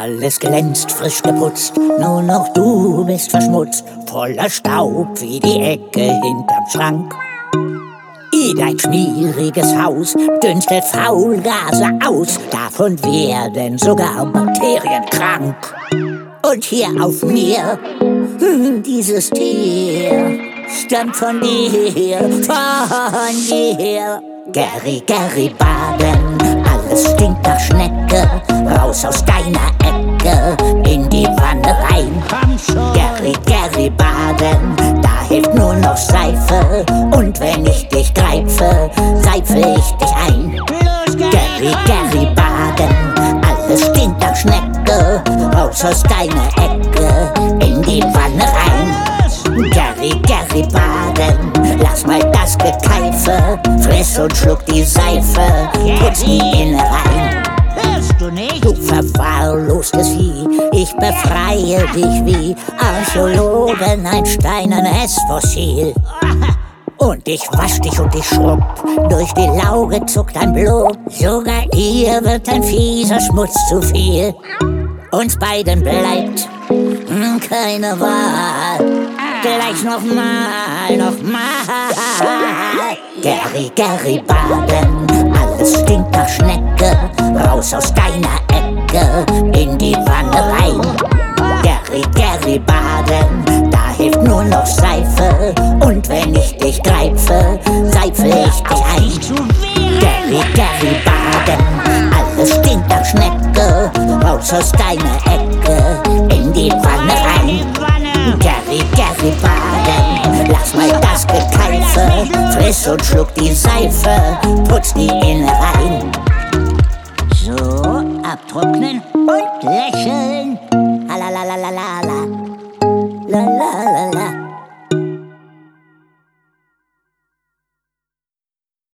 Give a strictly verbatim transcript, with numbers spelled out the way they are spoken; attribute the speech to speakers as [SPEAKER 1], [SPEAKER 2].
[SPEAKER 1] Alles glänzt, frisch geputzt, nur noch du bist verschmutzt, voller Staub wie die Ecke hinterm Schrank. In dein schmieriges Haus dünstet Faulgase aus, davon werden sogar Bakterien krank. Und hier auf mir, dieses Tier, stammt von dir, von dir. Gary, Gary baden, alles stinkt nach Schnecke, raus aus deiner Ecke, in die Wanne rein. Gary, Gary baden, da hilft nur noch Seife, und wenn ich dich greife, seife ich dich ein. Gary, Gary baden, alles stinkt nach Schnecke, raus aus deiner Ecke, in die Wanne rein. Gary, Gary baden, lass mal das Gekeife, friss und schluck die Seife, putz die Innereien.
[SPEAKER 2] Hörst du nicht?
[SPEAKER 1] Du verwahrlostes Vieh, ich befreie dich wie Archäologen ein steinernes Fossil. Und ich wasch dich und ich schrubb, durch die Lauge zuckt dein Blut, sogar ihr wird ein fieser Schmutz zu viel. Uns beiden bleibt hm, keine Wahl, gleich nochmal, nochmal. Gary, Gary baden, alles stinkt nach Schnecke, raus aus deiner Ecke, in die Wanne rein. Gary, Gary baden, da hilft nur noch Seife, und wenn ich dich greife, seife ich dich ein. Gary, Gary baden, alles stinkt nach Schnecke, raus aus deiner Ecke, in die Wanne rein. Gary, Gary baden, lass mal das Gekeife, friss und schluck die Seife, putz die Innereien.
[SPEAKER 2] So, abtrocknen und lächeln.
[SPEAKER 1] La la la la la la la la la la.